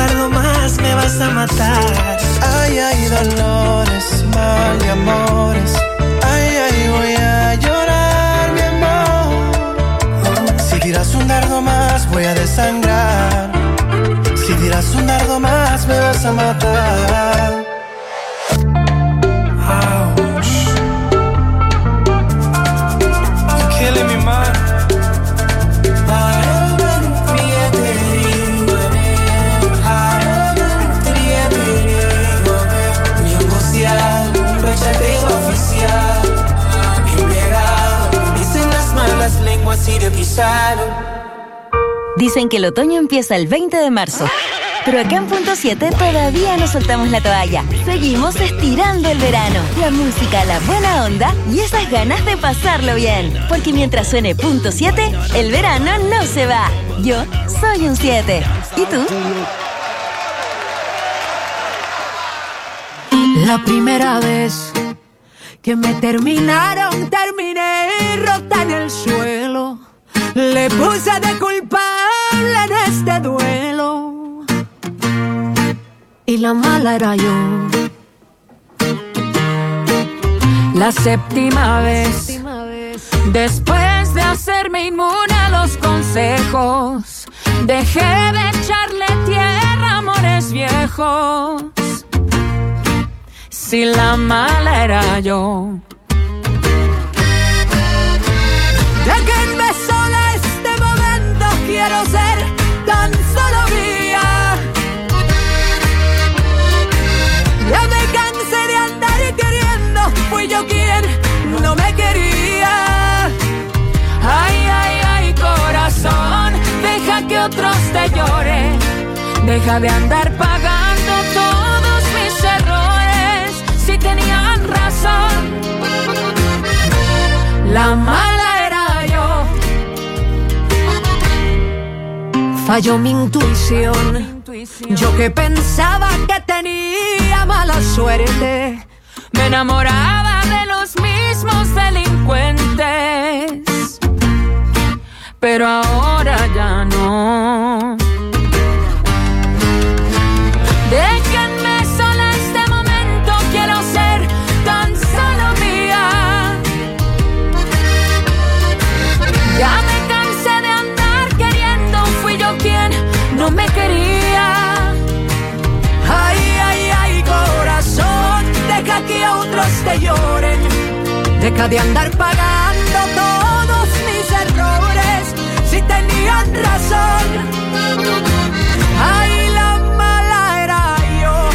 dardo más me vas a matar. Ay, ay, dolores, mal de amores. Ay, ay, voy a llorar, mi amor. Si tiras un dardo más voy a desangrar. Si tiras un dardo más me vas a matar. Ouch. You're killing me, man. Dicen las malas lenguas y de pisaron. Dicen que el otoño empieza el 20 de marzo. Pero acá en Punto 7 todavía no soltamos la toalla. Seguimos estirando el verano. La música, la buena onda y esas ganas de pasarlo bien. Porque mientras suene Punto 7, el verano no se va. Yo soy un 7. ¿Y tú? La primera vez que me terminaron, terminé rota en el suelo. Le puse de culpable en este duelo. Y la mala era yo. La séptima vez, después de hacerme inmune a los consejos, dejé de echarle tierra a amores viejos. Si la mala era yo. Déjenme sola este momento, quiero ser tan solo mía. Ya me cansé de andar queriendo, fui yo quien no me quería. Ay, ay, ay, corazón, deja que otros te lloren. Deja de andar pagando todos mis errores. Si tenían razón, la mala era yo. Falló mi intuición. Yo que pensaba que tenía mala suerte, me enamoraba de los mismos delincuentes, pero ahora ya no. Déjenme sola este momento, quiero ser tan solo mía. Ya me cansé de andar queriendo, fui yo quien no me quería. Ay, ay, ay, corazón, deja que otros te lloren. Deja de andar pagando todos mis errores. Si tenían razón. Ay, la mala era yo.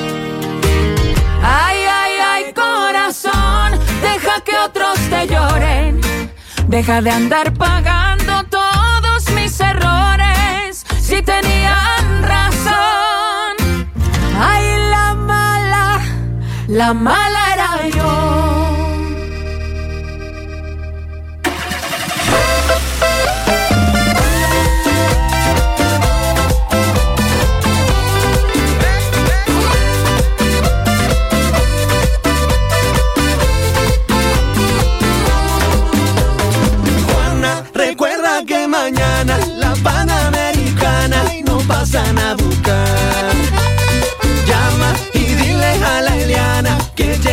Ay, ay, ay, corazón, deja que otros te lloren. Deja de andar pagando todos mis errores. Si tenían razón. Ay, la mala era yo. Recuerda que mañana la Panamericana nos pasan a buscar. Llama y dile a la Eliana que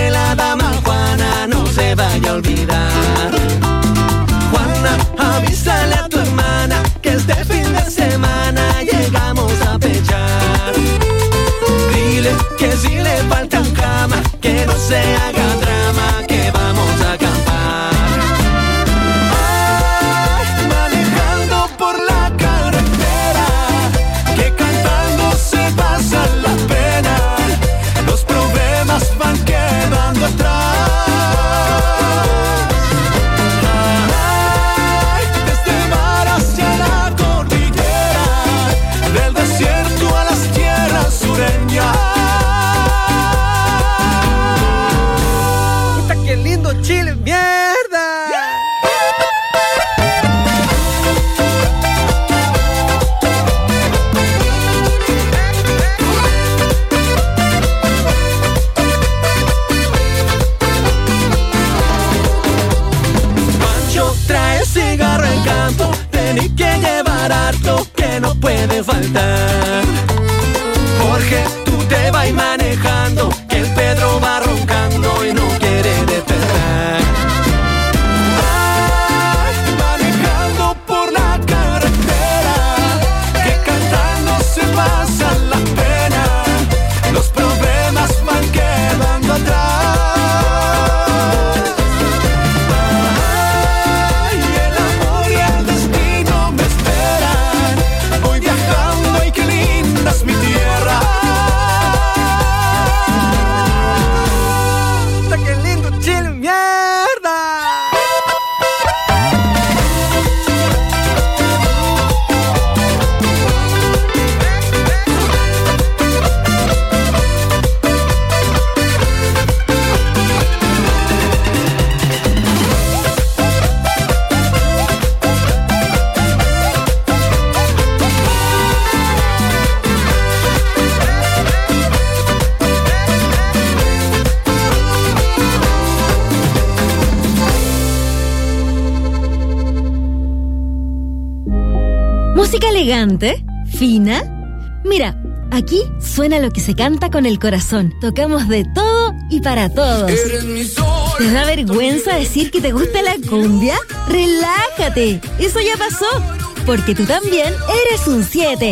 Música elegante, fina. Mira, aquí suena lo que se canta con el corazón. Tocamos de todo y para todos. ¿Te da vergüenza decir que te gusta la cumbia? ¡Relájate! Eso ya pasó, porque tú también eres un 7.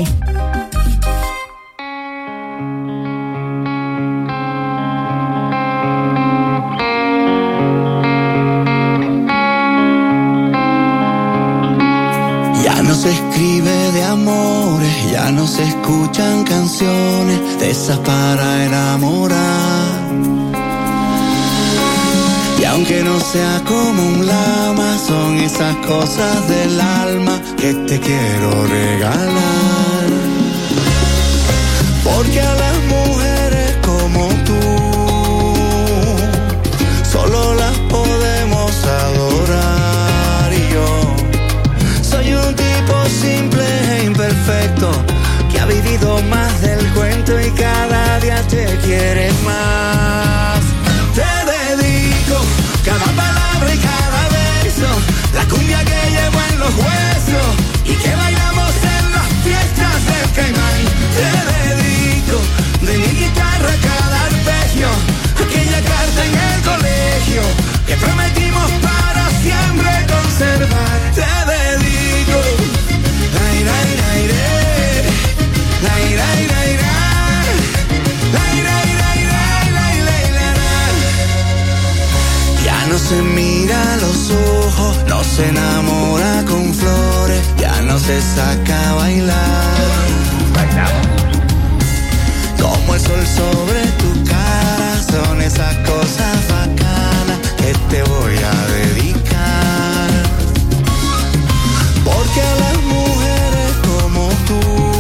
Ya no se escribe de amores, ya no se escuchan canciones de esas para enamorar. Y aunque no sea como un lama, son esas cosas del alma que te quiero regalar. Porque a las mujeres como tú solo las podemos adorar. Y yo soy un tipo simple e imperfecto que ha vivido más del cuento y cada día te quiere más. Te dedico cada palabra y cada beso, la cumbia que llevo en los huesos y que bailamos en las fiestas del Caimán. Te dedico de mi guitarra cada arpegio, aquella carta en el colegio que prometimos para siempre conservar. Te dedico ay, ay, ay, ay, ay, ay, ay, ya no se mira a los ojos, no se enamora con flores, ya no se saca a bailar. Como el sol sobre tu cara, son esas cosas bacanas que te voy a dedicar. Porque a las mujeres como tú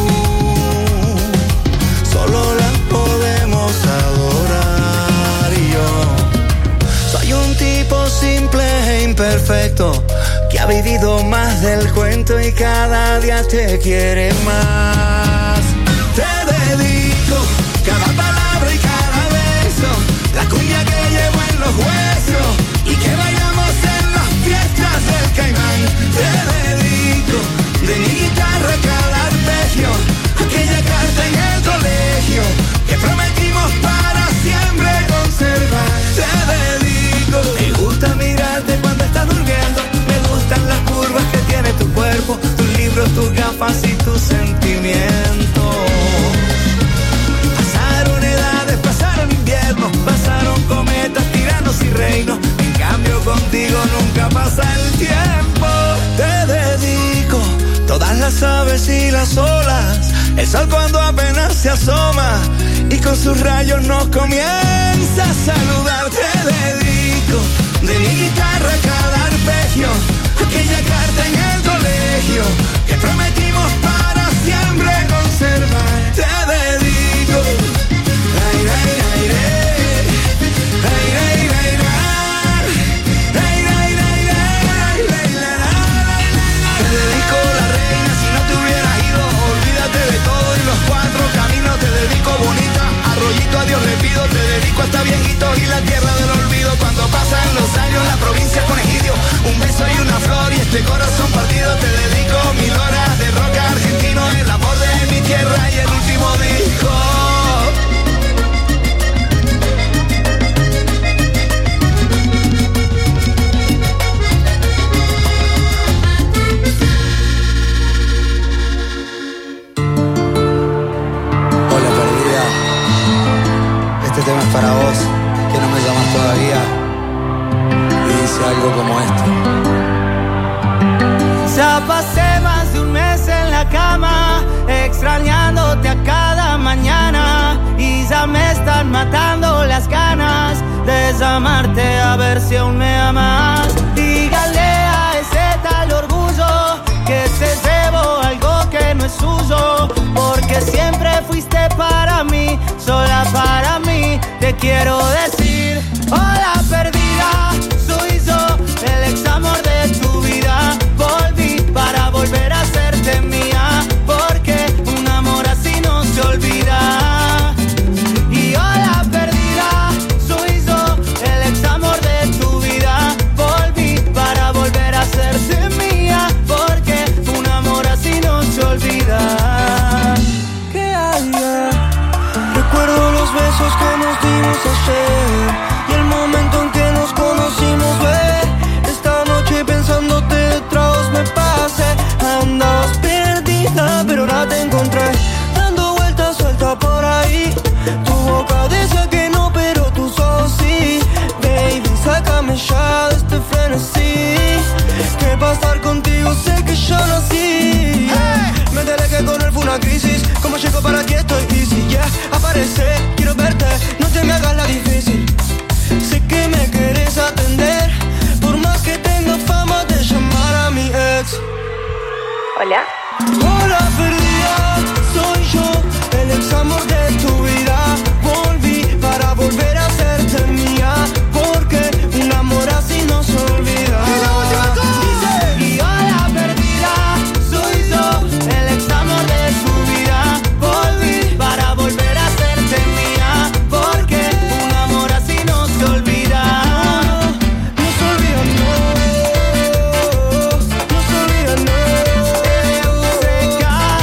solo las podemos adorar. Y yo soy un tipo simple e imperfecto que ha vivido más del cuento y cada día te quiere más. Te dedico cada palabra y cada beso, la cumbia que llevo en los huesos y que bailamos en las fiestas del Caimán. Te dedico de mi guitarra cada arpegio, aquella carta en el colegio que prometimos para siempre conservar. Te dedico, me gusta mirarte cuando estás durmiendo, me gustan las curvas que tiene tu cuerpo, tus libros, tus gafas y tus sentimientos. Pasaron edades, pasaron inviernos, pasaron cometas, tiranos y reinos. En cambio contigo nunca pasa el tiempo. Te dedico todas las aves y las olas, el sol cuando apenas se asoma y con sus rayos nos comienza a saludar. Te dedico de mi guitarra cada arpegio, aquella carta en el colegio que prometimos para siempre conservar. Te dedico ay, ay, ay, ay, ay, ay, ay, te dedico la reina, si no te hubieras ido, olvídate de todo y los cuatro caminos. Te dedico bonita, arroyito a Dios le pido. Te dedico hasta viejito y la tierra del olvido. Cuando pasan los años la provincia con egidio, un beso y una flor y este corazón partido. Te dedico 1000 horas de rock argentino, el amor de mi tierra y el último disco. Este tema es para vos, que no me llamas todavía. Y dice algo como esto. Ya pasé más de un mes en la cama, extrañándote a cada mañana. Y ya me están matando las ganas de llamarte a ver si aún me amas. Dígale a ese tal orgullo que se llevó algo que no es suyo, porque siempre fuiste para mí, sola para mí. Te quiero decir, hola perdida, soy yo, el ex amor de tu vida. Volví para volver a hacerte mía, porque un amor así no se olvida. Y hola perdida, soy yo, el ex amor de tu vida. Volví para volver a hacerte mía, porque un amor así no se olvida. besos que nos dimos ayer y el momento en que nos conocimos, ve. Esta noche pensándote otra vez me pasé. Andabas perdida, pero ahora te encontré, dando vueltas suelta por ahí. Tu boca decía que no, pero tus ojos sí. Baby, sácame ya de este frenesí, que pa' estar contigo sé que yo nací. Métele que con él fue una crisis, como llego para aquí estoy easy, yeah. Aparece, quiero verte, no te me hagas la difícil. Sé que me quieres atender, por más que tenga fama de llamar a mi ex. Hola. Hola,